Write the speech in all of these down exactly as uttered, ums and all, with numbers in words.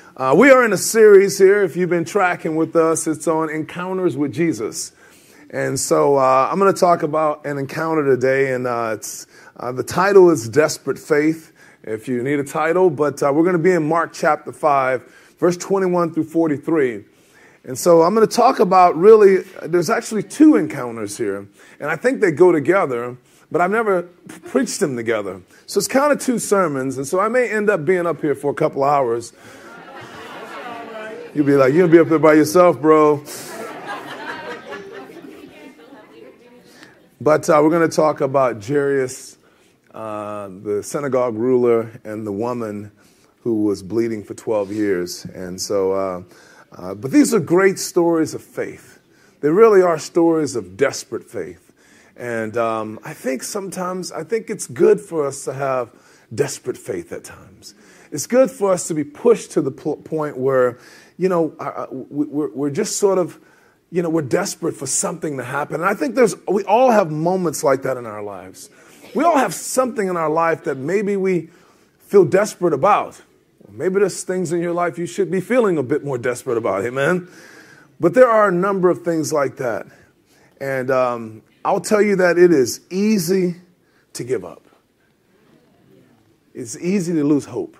Uh, we are in a series here. If you've been tracking with us, it's on Encounters with Jesus. And so uh, I'm going to talk about an encounter today, and uh, it's uh, the title is Desperate Faith, if you need a title. But uh, we're going to be in Mark chapter five, verse twenty-one through forty-three. And so I'm going to talk about really, there's actually two encounters here, and I think they go together, but I've never preached them together. So it's kind of two sermons, and so I may end up being up here for a couple hours. You'll be like, you'll be up there by yourself, bro. But uh, we're going to talk about Jairus, uh, the synagogue ruler, and the woman who was bleeding for twelve years. And so, uh, uh, but these are great stories of faith. They really are stories of desperate faith. And um, I think sometimes, I think it's good for us to have desperate faith at times. It's good for us to be pushed to the point where, you know, uh, we're, we're just sort of, you know, we're desperate for something to happen. And I think there's, we all have moments like that in our lives. We all have something in our life that maybe we feel desperate about. Maybe there's things in your life you should be feeling a bit more desperate about. Amen. But there are a number of things like that. And um, I'll tell you that it is easy to give up. It's easy to lose hope.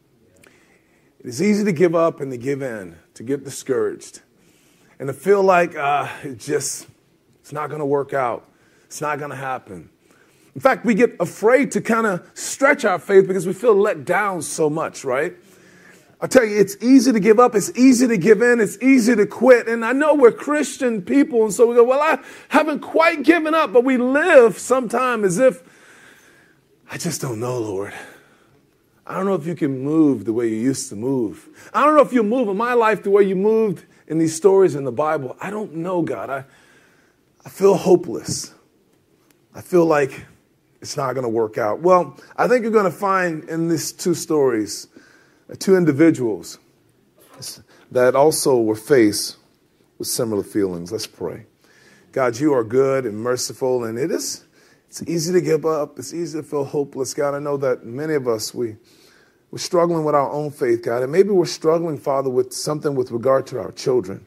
It's easy to give up and to give in, to get discouraged, and to feel like uh, it just, it's not going to work out. It's not going to happen. In fact, we get afraid to kind of stretch our faith because we feel let down so much, right? I'll tell you, it's easy to give up. It's easy to give in. It's easy to quit. And I know we're Christian people, and so we go, well, I haven't quite given up, but we live sometimes as if, I just don't know, Lord. I don't know if you can move the way you used to move. I don't know if you'll move in my life the way you moved in these stories in the Bible. I don't know, God. I, I feel hopeless. I feel like it's not going to work out. Well, I think you're going to find in these two stories, uh, two individuals that also were faced with similar feelings. Let's pray. God, you are good and merciful, and it is It's easy to give up. It's easy to feel hopeless. God, I know that many of us, we, we're struggling with our own faith, God. And maybe we're struggling, Father, with something with regard to our children.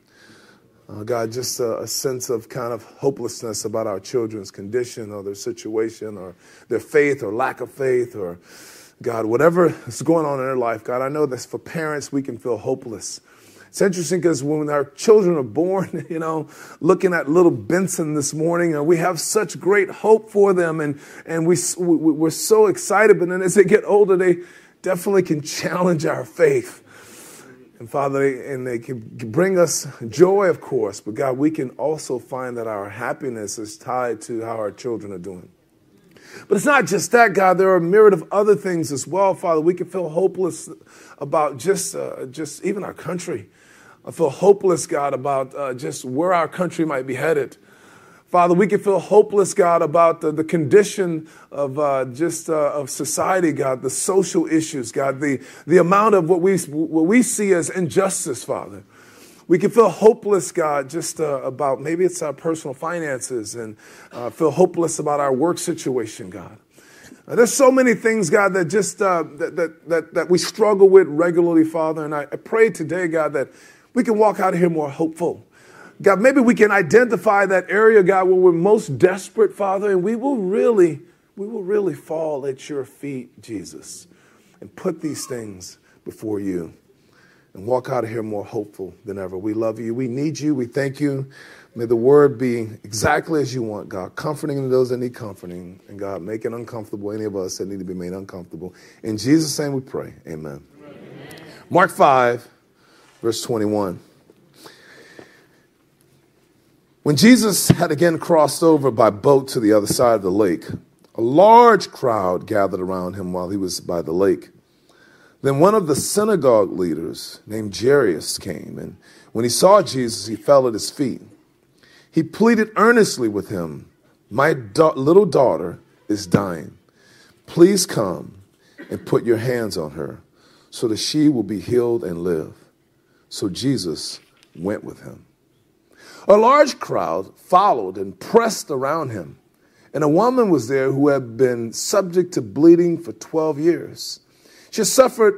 Uh, God, just a, a sense of kind of hopelessness about our children's condition or their situation or their faith or lack of faith or, God, whatever is going on in their life. God, I know that for parents, we can feel hopeless. It's interesting because when our children are born, you know, looking at little Benson this morning, and we have such great hope for them, and and we, we we're so excited. But then as they get older, they definitely can challenge our faith. And Father, they, and they can bring us joy, of course. But God, we can also find that our happiness is tied to how our children are doing. But it's not just that, God. There are a myriad of other things as well, Father. We can feel hopeless about just uh, just even our country. I feel hopeless, God, about uh, just where our country might be headed. Father, we can feel hopeless, God, about the, the condition of uh, just uh, of society, God, the social issues, God, the, the amount of what we what we see as injustice, Father. We can feel hopeless, God, just uh, about maybe it's our personal finances, and uh, feel hopeless about our work situation, God. Uh, there's so many things, God, that just uh, that, that that that we struggle with regularly, Father. And I, I pray today, God, that we can walk out of here more hopeful. God, maybe we can identify that area, God, where we're most desperate, Father, and we will really, we will really fall at your feet, Jesus, and put these things before you and walk out of here more hopeful than ever. We love you. We need you. We thank you. May the word be exactly as you want, God, comforting to those that need comforting, and God, make it uncomfortable any of us that need to be made uncomfortable. In Jesus' name we pray. Amen. Amen. Mark five. Verse twenty-one. When Jesus had again crossed over by boat to the other side of the lake, a large crowd gathered around him while he was by the lake. Then one of the synagogue leaders named Jairus came, and when he saw Jesus, he fell at his feet. He pleaded earnestly with him, "My da- little daughter is dying. Please come and put your hands on her so that she will be healed and live." So Jesus went with him. A large crowd followed and pressed around him. And a woman was there who had been subject to bleeding for twelve years. She suffered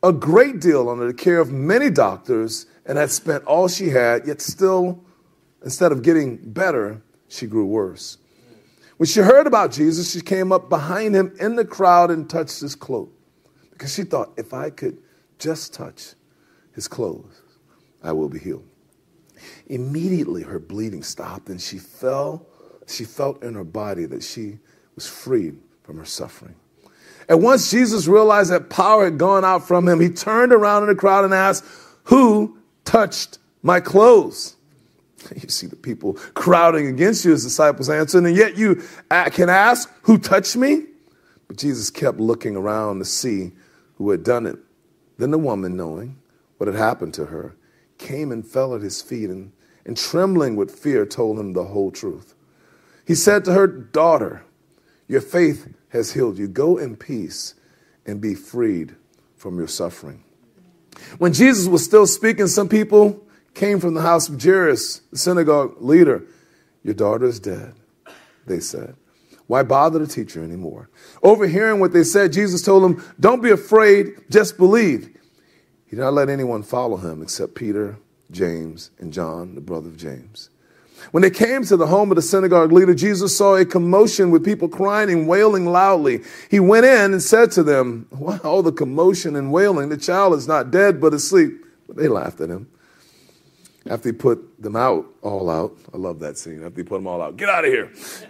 a great deal under the care of many doctors and had spent all she had, yet still, instead of getting better, she grew worse. When she heard about Jesus, she came up behind him in the crowd and touched his cloak, because she thought, if I could just touch his clothes, I will be healed. Immediately her bleeding stopped, and she fell, she felt in her body that she was freed from her suffering. And once Jesus realized that power had gone out from him, he turned around in the crowd and asked, who touched my clothes? You see the people crowding against you, his disciples answered, and yet you can ask, who touched me? But Jesus kept looking around to see who had done it. Then the woman, knowing what had happened to her, came and fell at his feet and, and trembling with fear, told him the whole truth. He said to her, daughter, your faith has healed you. Go in peace and be freed from your suffering. When Jesus was still speaking, some people came from the house of Jairus, the synagogue leader. Your daughter is dead, they said. Why bother the teacher anymore? Overhearing what they said, Jesus told them, don't be afraid, just believe. He did not let anyone follow him except Peter, James, and John, the brother of James. When they came to the home of the synagogue leader, Jesus saw a commotion with people crying and wailing loudly. He went in and said to them, why all the commotion and wailing? The child is not dead, but asleep. But they laughed at him. After he put them out, all out, I love that scene. After he put them all out, get out of here.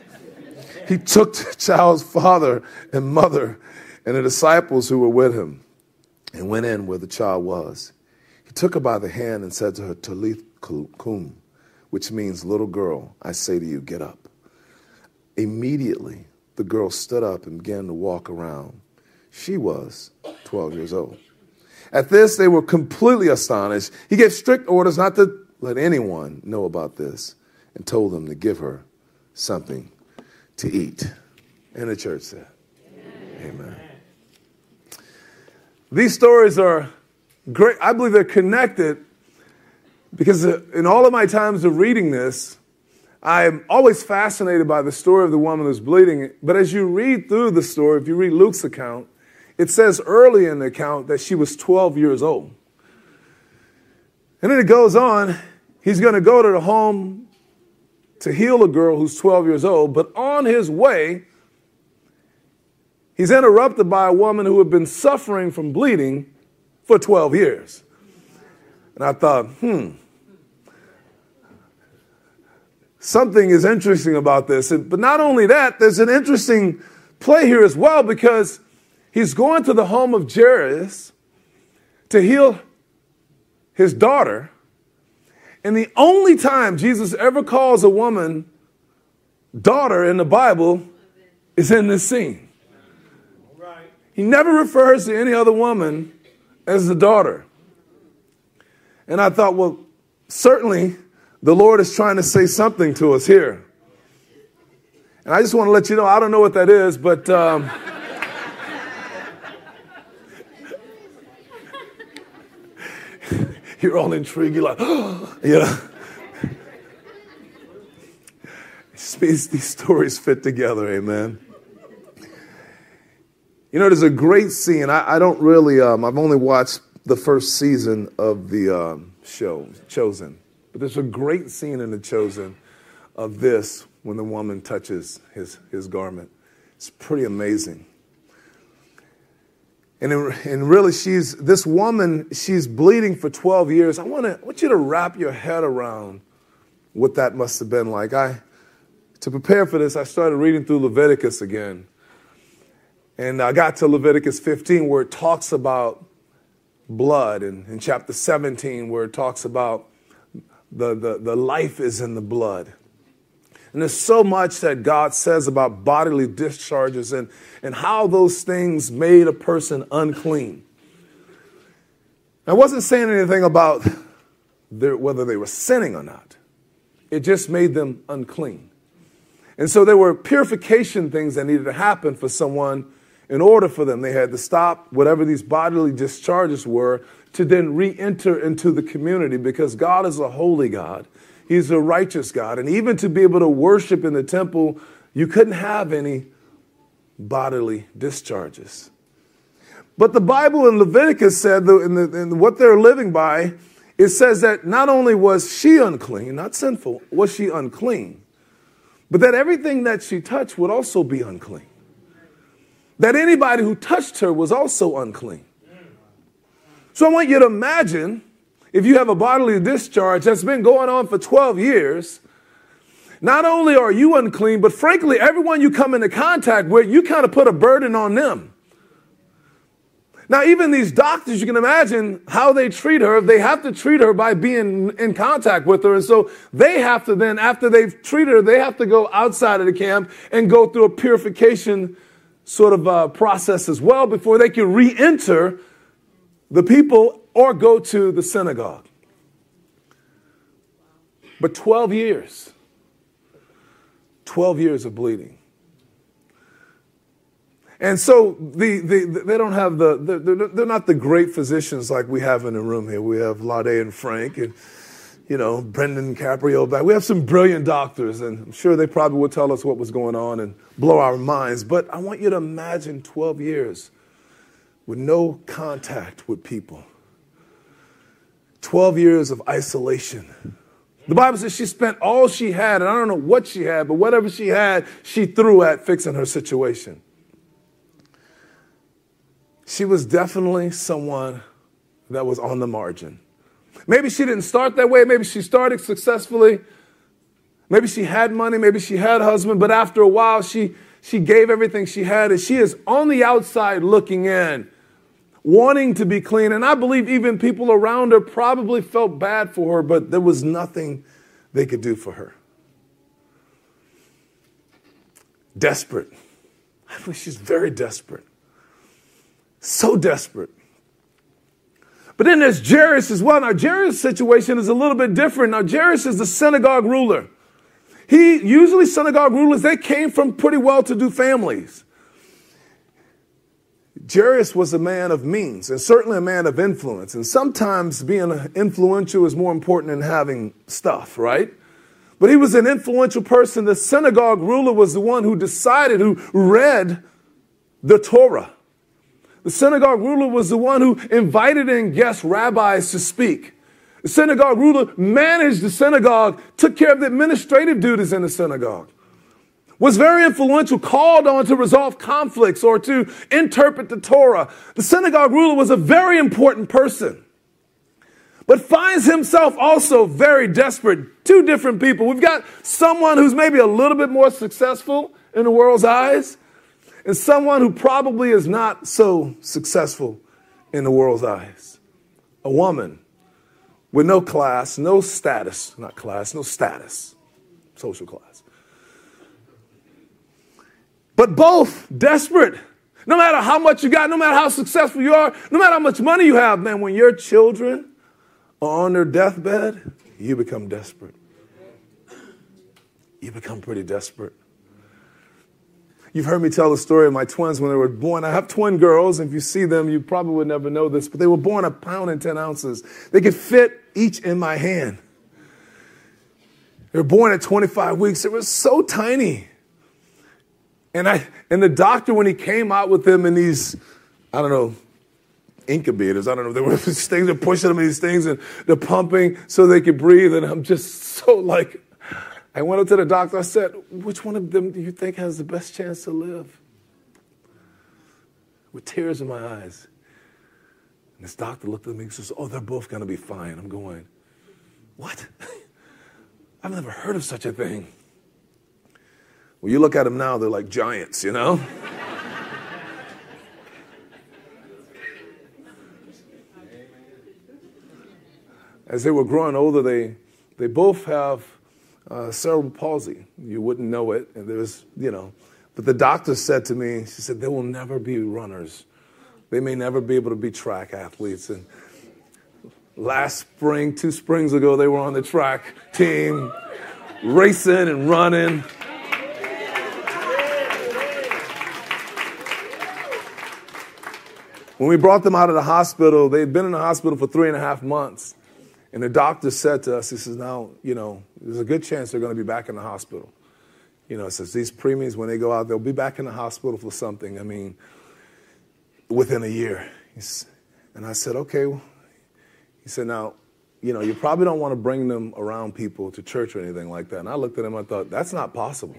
He took the child's father and mother and the disciples who were with him and went in where the child was. He took her by the hand and said to her, Talitha kum, which means, little girl, I say to you, get up. Immediately, the girl stood up and began to walk around. She was twelve years old. At this, they were completely astonished. He gave strict orders not to let anyone know about this and told them to give her something to eat. And the church said, amen. Amen. These stories are great. I believe they're connected because in all of my times of reading this, I'm always fascinated by the story of the woman who's bleeding. But as you read through the story, if you read Luke's account, it says early in the account that she was twelve years old. And then it goes on, he's going to go to the home to heal a girl who's twelve years old, but on his way, he's interrupted by a woman who had been suffering from bleeding for twelve years. And I thought, hmm, something is interesting about this. And, but not only that, there's an interesting play here as well, because he's going to the home of Jairus to heal his daughter. And the only time Jesus ever calls a woman daughter in the Bible is in this scene. He never refers to any other woman as the daughter. And I thought, well, certainly the Lord is trying to say something to us here. And I just want to let you know, I don't know what that is, but um, you're all intrigued. You're like, oh, you know. These stories fit together, amen. You know, there's a great scene. I, I don't really, um, I've only watched the first season of the um, show, Chosen. But there's a great scene in The Chosen of this when the woman touches his, his garment. It's pretty amazing. And, in, and really, she's this woman, she's bleeding for twelve years. I want to I want you to wrap your head around what that must have been like. I, to prepare for this, I started reading through Leviticus again. And I got to Leviticus fifteen, where it talks about blood, and in chapter seventeen, where it talks about the, the, the life is in the blood. And there's so much that God says about bodily discharges and, and how those things made a person unclean. I wasn't saying anything about their, whether they were sinning or not. It just made them unclean. And so there were purification things that needed to happen for someone. In order for them, they had to stop whatever these bodily discharges were to then re-enter into the community, because God is a holy God. He's a righteous God. And even to be able to worship in the temple, you couldn't have any bodily discharges. But the Bible in Leviticus said, in, the, in what they're living by, it says that not only was she unclean, not sinful, was she unclean, but that everything that she touched would also be unclean. That anybody who touched her was also unclean. So I want you to imagine, if you have a bodily discharge that's been going on for twelve years, not only are you unclean, but frankly, everyone you come into contact with, you kind of put a burden on them. Now, even these doctors, you can imagine how they treat her. They have to treat her by being in contact with her. And so they have to then, after they've treated her, they have to go outside of the camp and go through a purification sort of uh, process as well before they can re-enter the people or go to the synagogue. But twelve years, twelve years of bleeding. And so the, the, they don't have the, the, they're not the great physicians like we have in the room here. We have Lade and Frank and, you know, Brendan Caprio back. We have some brilliant doctors, and I'm sure they probably would tell us what was going on and blow our minds. But I want you to imagine twelve years with no contact with people. twelve years of isolation. The Bible says she spent all she had, and I don't know what she had, but whatever she had, she threw at fixing her situation. She was definitely someone that was on the margin. Maybe she didn't start that way. Maybe she started successfully. Maybe she had money. Maybe she had a husband. But after a while, she, she gave everything she had. And she is on the outside looking in, wanting to be clean. And I believe even people around her probably felt bad for her, but there was nothing they could do for her. Desperate. I believe she's very desperate. So desperate. But then there's Jairus as well. Now, Jairus' situation is a little bit different. Now, Jairus is the synagogue ruler. He, usually synagogue rulers, they came from pretty well-to-do families. Jairus was a man of means and certainly a man of influence. And sometimes being influential is more important than having stuff, right? But he was an influential person. The synagogue ruler was the one who decided, who read the Torah. The synagogue ruler was the one who invited in guest rabbis to speak. The synagogue ruler managed the synagogue, took care of the administrative duties in the synagogue, was very influential, called on to resolve conflicts or to interpret the Torah. The synagogue ruler was a very important person, but finds himself also very desperate. Two different people. We've got someone who's maybe a little bit more successful in the world's eyes, and someone who probably is not so successful in the world's eyes. A woman with no class, no status, not class, no status, social class. But both desperate. No matter how much you got, no matter how successful you are, no matter how much money you have, man, when your children are on their deathbed, you become desperate. You become pretty desperate. You've heard me tell the story of my twins when they were born. I have twin girls, and if you see them, you probably would never know this, but they were born a pound and ten ounces. They could fit each in my hand. They were born at twenty-five weeks. They were so tiny. And I, and the doctor, when he came out with them in these, I don't know, incubators, I don't know, there were these things, they're pushing them in these things, and they're pumping so they could breathe, and I'm just so like, I went up to the doctor. I said, which one of them do you think has the best chance to live? With tears in my eyes. And this doctor looked at me and says, oh, they're both going to be fine. I'm going, what? I've never heard of such a thing. Well, you look at them now, they're like giants, you know? As they were growing older, they, they both have Uh, cerebral palsy. You wouldn't know it. And there's, you know, but the doctor said to me, she said, they will never be runners. They may never be able to be track athletes. And last spring, two springs ago, they were on the track team, racing and running. When we brought them out of the hospital, they'd been in the hospital for three and a half months. And the doctor said to us, he says, now, you know, there's a good chance they're going to be back in the hospital. You know, it says these preemies, when they go out, they'll be back in the hospital for something. I mean, within a year. He's, and I said, okay. He said, now, you know, you probably don't want to bring them around people to church or anything like that. And I looked at him, I thought, that's not possible.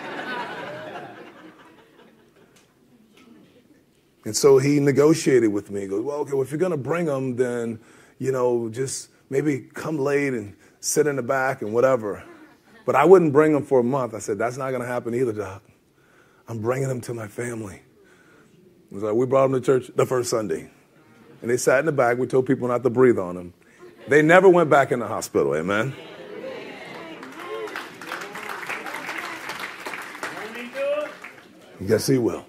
And so he negotiated with me. He goes, well, okay, well, if you're going to bring them, then, you know, just maybe come late and sit in the back and whatever. But I wouldn't bring them for a month. I said, that's not going to happen either, Doc. I'm bringing them to my family. It was like, we brought them to church the first Sunday. And they sat in the back. We told people not to breathe on them. They never went back in the hospital, amen? Yes, he will.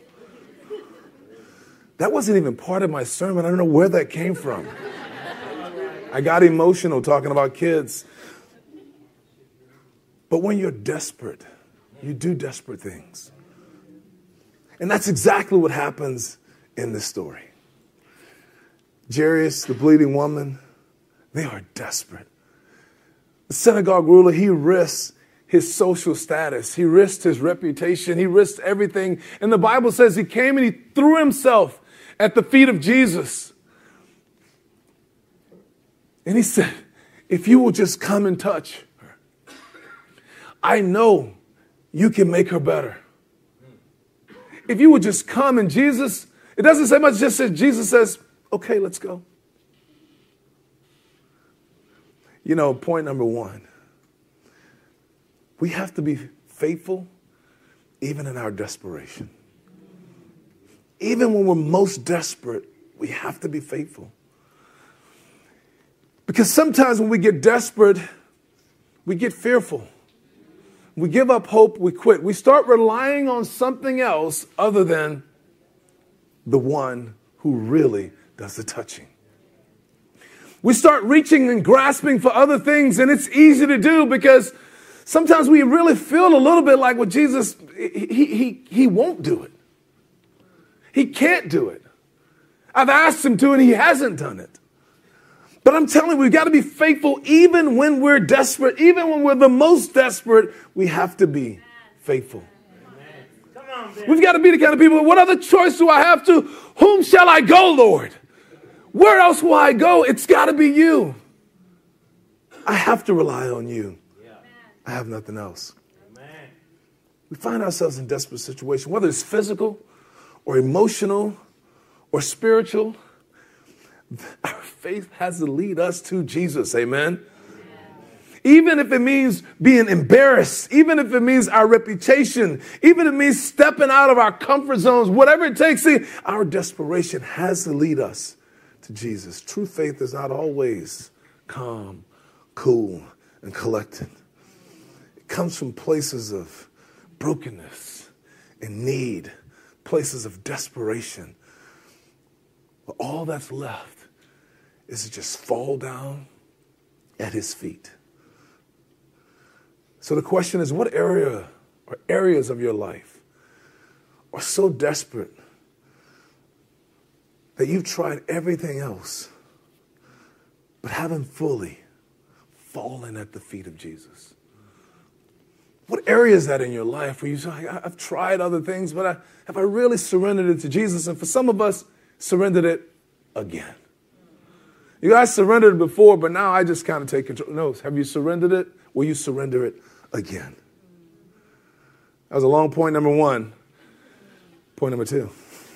That wasn't even part of my sermon. I don't know where that came from. I got emotional talking about kids. But when you're desperate, you do desperate things. And that's exactly what happens in this story. Jairus, the bleeding woman, they are desperate. The synagogue ruler, he risks his social status. He risked his reputation. He risked everything. And the Bible says he came and he threw himself at the feet of Jesus. And he said, if you will just come and touch her, I know you can make her better. If you would just come, and Jesus, it doesn't say much, just says, Jesus says, okay, let's go. You know, point number one, we have to be faithful even in our desperation. Even when we're most desperate, we have to be faithful. Because sometimes when we get desperate, we get fearful. We give up hope, we quit. We start relying on something else other than the one who really does the touching. We start reaching and grasping for other things, and it's easy to do because sometimes we really feel a little bit like, well, Jesus, he, he, he won't do it. He can't do it. I've asked him to, and he hasn't done it. But I'm telling you, we've got to be faithful even when we're desperate. Even when we're the most desperate, we have to be faithful. Come on, we've got to be the kind of people, what other choice do I have to? Whom shall I go, Lord? Where else will I go? It's got to be you. I have to rely on you. I have nothing else. We find ourselves in desperate situations, whether it's physical or emotional or spiritual. Our faith has to lead us to Jesus. Amen. Even if it means being embarrassed, even if it means our reputation, even if it means stepping out of our comfort zones, whatever it takes, see, our desperation has to lead us to Jesus. True faith is not always calm, cool, and collected. It comes from places of brokenness and need, places of desperation. But all that's left is to just fall down at his feet. So the question is, what area or areas of your life are so desperate that you've tried everything else but haven't fully fallen at the feet of Jesus? What area is that in your life where you say, I've tried other things, but I, have I really surrendered it to Jesus? And for some of us, surrendered it again. You guys surrendered it before, but now I just kind of take control. No, have you surrendered it? Will you surrender it again? That was a long point number one. Point number two.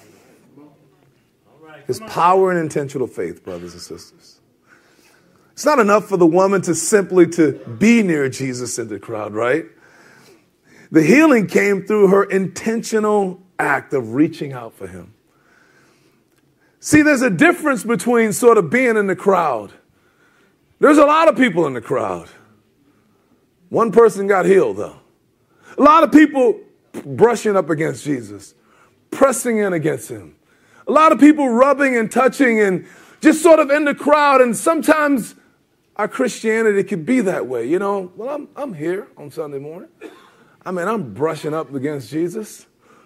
There's power in intentional faith, brothers and sisters. It's not enough for the woman to simply to be near Jesus in the crowd, right? The healing came through her intentional act of reaching out for him. See, there's a difference between sort of being in the crowd. There's a lot of people in the crowd. One person got healed, though. A lot of people brushing up against Jesus, pressing in against him. A lot of people rubbing and touching and just sort of in the crowd. And sometimes our Christianity could be that way. You know, well, I'm, I'm here on Sunday morning. I mean, I'm brushing up against Jesus.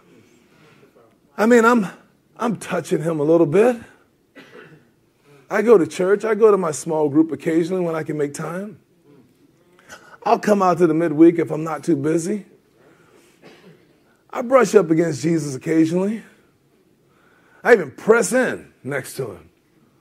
I mean, I'm... I'm touching him a little bit. I go to church. I go to my small group occasionally when I can make time. I'll come out to the midweek if I'm not too busy. I brush up against Jesus occasionally. I even press in next to him.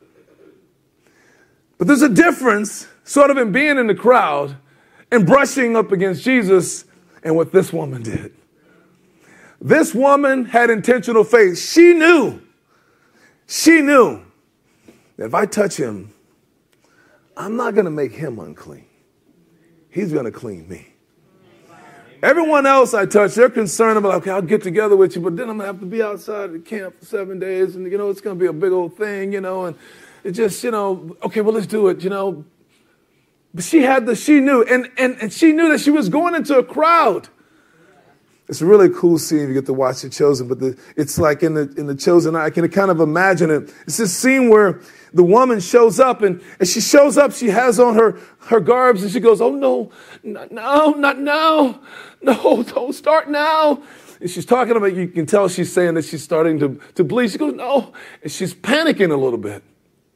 But there's a difference sort of in being in the crowd and brushing up against Jesus and what this woman did. This woman had intentional faith. She knew, she knew that if I touch him, I'm not going to make him unclean. He's going to clean me. Everyone else I touch, they're concerned about, okay, I'll get together with you, but then I'm going to have to be outside the camp for seven days, and, you know, it's going to be a big old thing, you know, and it just, you know, okay, well, let's do it, you know. But she had the, she knew, and, and, and she knew that she was going into a crowd. It's a really cool scene. You get to watch The Chosen, but the, it's like in the in The Chosen, I can kind of imagine it. It's this scene where the woman shows up, and as she shows up, she has on her, her garbs, and she goes, oh, no, not now, not now. No, don't start now. And she's talking about, you can tell she's saying that she's starting to, to bleed. She goes, no. And she's panicking a little bit.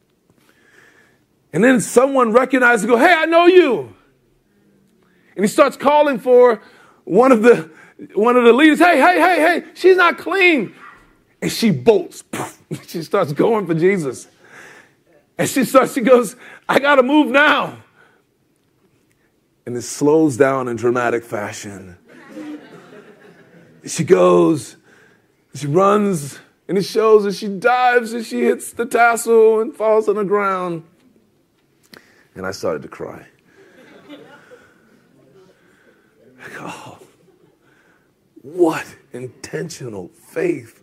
And then someone recognizes and goes, hey, I know you. And he starts calling for one of the one of the leaders. Hey, hey, hey, hey, she's not clean. And she bolts. She starts going for Jesus. And she starts, she goes, I got to move now. And it slows down in dramatic fashion. She goes, she runs, and it shows as she dives and she hits the tassel and falls on the ground. And I started to cry. Oh, what intentional faith.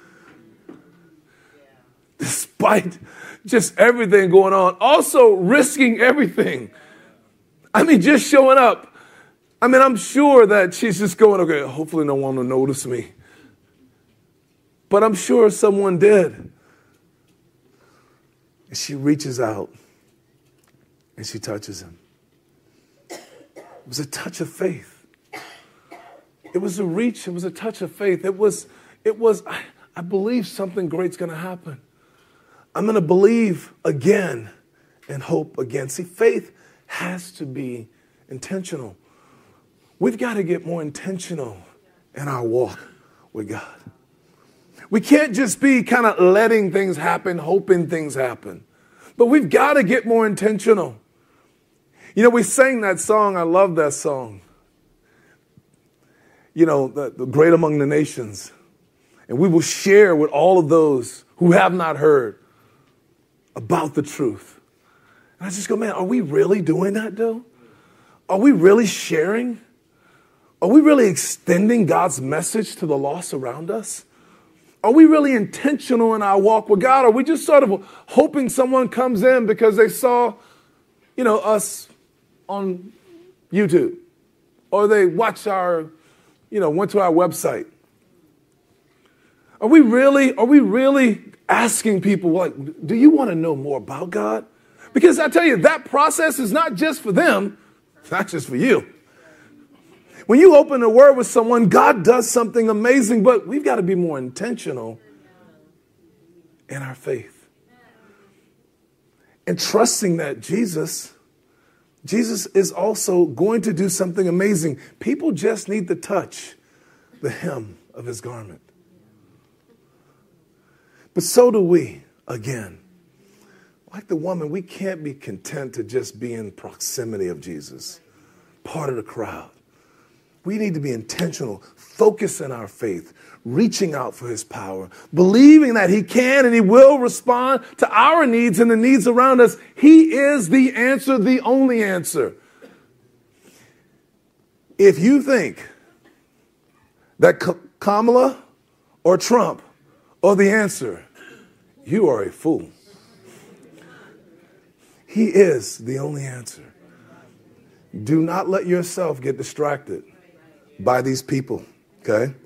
Despite just everything going on, also risking everything. I mean, just showing up. I mean, I'm sure that she's just going, okay, hopefully no one will notice me. But I'm sure someone did. And she reaches out and she touches him. It was a touch of faith. It was a reach. It was a touch of faith. It was, it was, I, I believe something great's going to happen. I'm going to believe again and hope again. See, faith has to be intentional. We've got to get more intentional in our walk with God. We can't just be kind of letting things happen, hoping things happen. But we've got to get more intentional. You know, we sang that song. I love that song. You know, the, the great among the nations. And we will share with all of those who have not heard about the truth. And I just go, man, are we really doing that, though? Are we really sharing? Are we really extending God's message to the lost around us? Are we really intentional in our walk with God? Or are we just sort of hoping someone comes in because they saw, you know, us on YouTube? Or they watch our, you know, went to our website? Are we really, are we really asking people, like, do you want to know more about God? Because I tell you, that process is not just for them, it's not just for you. When you open the word with someone, God does something amazing, but we've got to be more intentional in our faith. And trusting that Jesus, Jesus is also going to do something amazing. People just need to touch the hem of his garment. But so do we, again. Like the woman, we can't be content to just be in proximity of Jesus, part of the crowd. We need to be intentional, focus in our faith, reaching out for his power, believing that he can and he will respond to our needs and the needs around us. He is the answer, the only answer. If you think that Kamala or Trump are the answer, you are a fool. He is the only answer. Do not let yourself get distracted by these people, okay?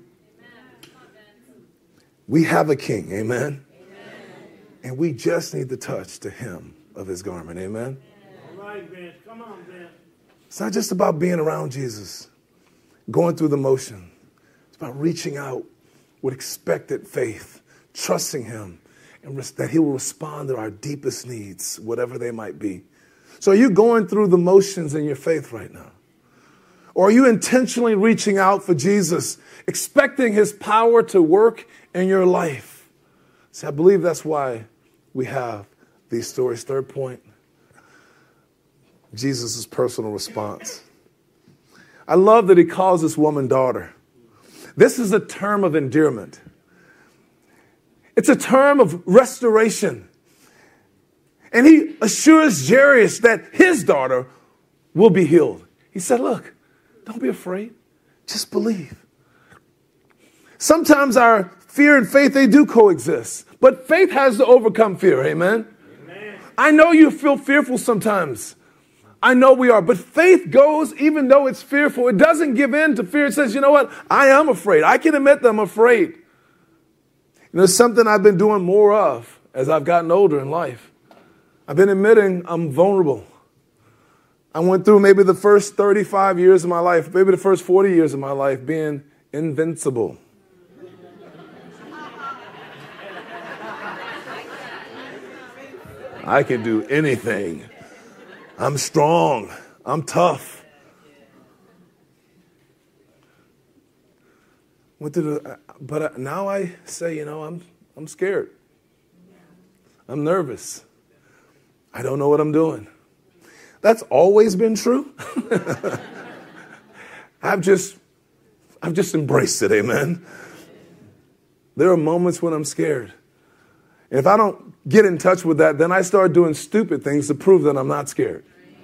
We have a king, amen? And we just need to touch the hem of his garment, amen? All right, Vince. Come on, Vince. It's not just about being around Jesus, going through the motion. It's about reaching out with expected faith, trusting him, and that he will respond to our deepest needs, whatever they might be. So are you going through the motions in your faith right now? Or are you intentionally reaching out for Jesus, expecting his power to work in your life? See, I believe that's why we have these stories. Third point, Jesus' personal response. I love that he calls this woman daughter. This is a term of endearment. It's a term of restoration. And he assures Jairus that his daughter will be healed. He said, look, don't be afraid. Just believe. Sometimes our fear and faith, they do coexist. But faith has to overcome fear. Amen? Amen. I know you feel fearful sometimes. I know we are. But faith goes, even though it's fearful, it doesn't give in to fear. It says, you know what? I am afraid. I can admit that I'm afraid. You know, it's something I've been doing more of as I've gotten older in life. I've been admitting I'm vulnerable. I went through maybe the first thirty-five years of my life, maybe the first forty years of my life being invincible. I can do anything. I'm strong. I'm tough. Went through the, but now I say, you know, I'm I'm scared. I'm nervous. I don't know what I'm doing. That's always been true. I've just I've just embraced it, amen. There are moments when I'm scared. And if I don't get in touch with that, then I start doing stupid things to prove that I'm not scared.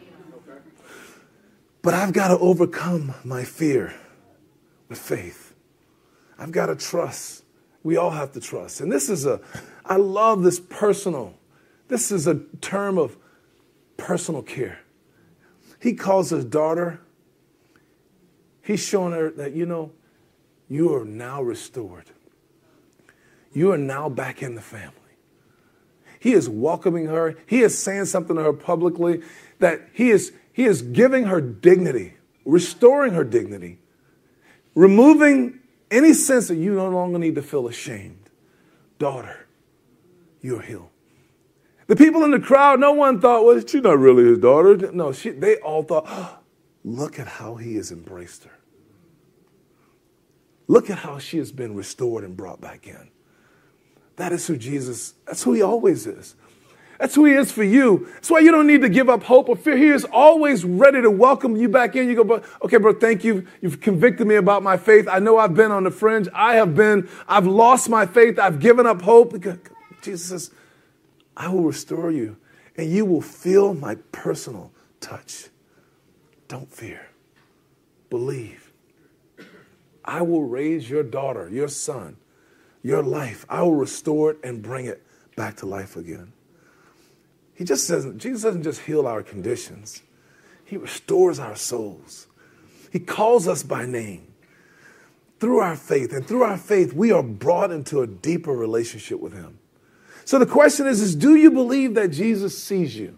But I've got to overcome my fear with faith. I've got to trust. We all have to trust. And this is a, I love this personal, this is a term of personal care. He calls his daughter. He's showing her that, you know, you are now restored. You are now back in the family. He is welcoming her. He is saying something to her publicly that he is, he is giving her dignity, restoring her dignity, removing any sense that you no longer need to feel ashamed. Daughter, you're healed. The people in the crowd, no one thought, well, she's not really his daughter. No, she, they all thought, oh, look at how he has embraced her. Look at how she has been restored and brought back in. That is who Jesus, that's who he always is. That's who he is for you. That's why you don't need to give up hope or fear. He is always ready to welcome you back in. You go, okay, bro, thank you. You've convicted me about my faith. I know I've been on the fringe. I have been, I've lost my faith. I've given up hope. Jesus says, I will restore you and you will feel my personal touch. Don't fear. Believe. I will raise your daughter, your son, your life. I will restore it and bring it back to life again. He just doesn't, Jesus doesn't just heal our conditions. He restores our souls. He calls us by name. Through our faith, and through our faith, we are brought into a deeper relationship with him. So the question is, is do you believe that Jesus sees you?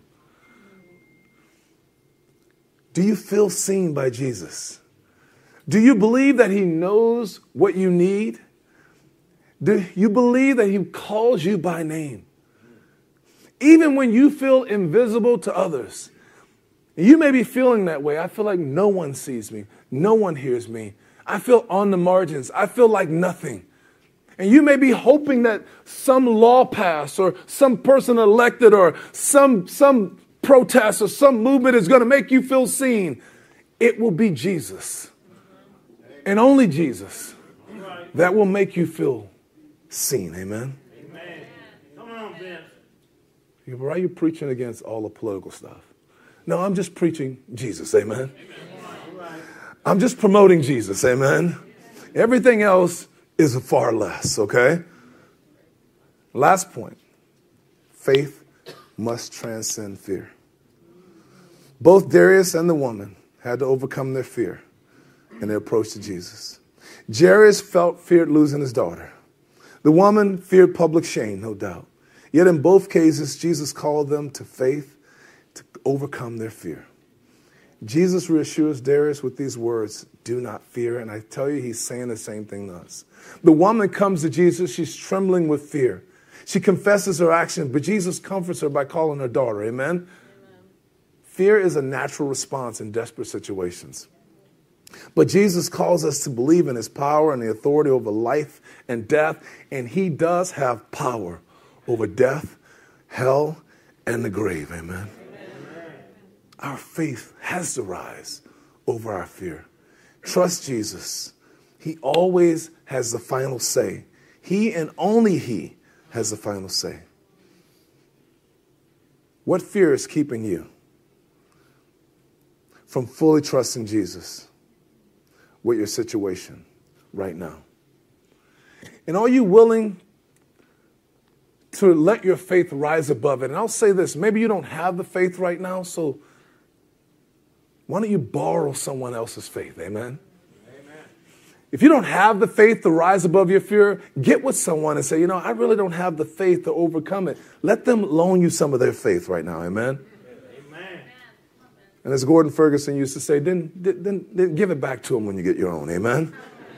Do you feel seen by Jesus? Do you believe that he knows what you need? Do you believe that he calls you by name? Even when you feel invisible to others, you may be feeling that way. I feel like no one sees me. No one hears me. I feel on the margins. I feel like nothing. And you may be hoping that some law passed or some person elected or some, some protest or some movement is going to make you feel seen. It will be Jesus and only Jesus that will make you feel seen. Amen. Amen. Come on, Vince. Why are you preaching against all the political stuff? No, I'm just preaching Jesus. Amen. Amen. I'm just promoting Jesus. Amen. Everything else is far less. Okay. Last point. Faith must transcend fear. Both Jairus and the woman had to overcome their fear in their approach to Jesus. Jairus felt feared losing his daughter. The woman feared public shame, no doubt. Yet in both cases, Jesus called them to faith to overcome their fear. Jesus reassures Jairus with these words, do not fear. And I tell you, he's saying the same thing to us. The woman comes to Jesus. She's trembling with fear. She confesses her action, but Jesus comforts her by calling her daughter. Amen? Amen. Fear is a natural response in desperate situations. But Jesus calls us to believe in his power and the authority over life and death. And he does have power over death, hell, and the grave. Amen. Amen. Our faith has to rise over our fear. Trust Jesus. He always has the final say. He and only he has the final say. What fear is keeping you from fully trusting Jesus with your situation right now? And are you willing to let your faith rise above it? And I'll say this, maybe you don't have the faith right now, so why don't you borrow someone else's faith? Amen? Amen. If you don't have the faith to rise above your fear, get with someone and say, you know, I really don't have the faith to overcome it. Let them loan you some of their faith right now. Amen? Amen. And as Gordon Ferguson used to say, then, then, then give it back to them when you get your own. Amen?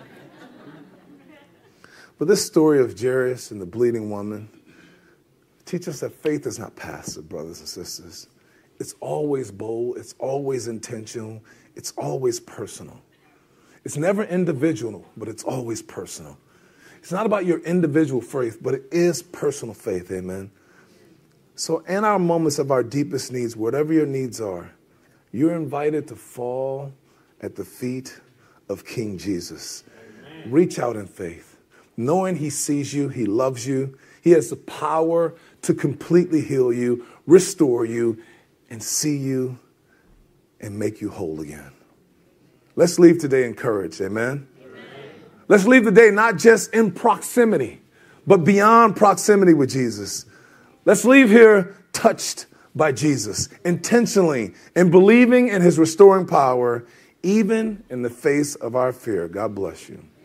But this story of Jairus and the bleeding woman teaches us that faith is not passive, brothers and sisters. It's always bold. It's always intentional. It's always personal. It's never individual, but it's always personal. It's not about your individual faith, but it is personal faith. Amen. So in our moments of our deepest needs, whatever your needs are, you're invited to fall at the feet of King Jesus. Amen. Reach out in faith, knowing he sees you, he loves you. He has the power to completely heal you, restore you, and see you and make you whole again. Let's leave today encouraged, amen? Amen? Let's leave today not just in proximity, but beyond proximity with Jesus. Let's leave here touched by Jesus, intentionally, and believing in his restoring power, even in the face of our fear. God bless you.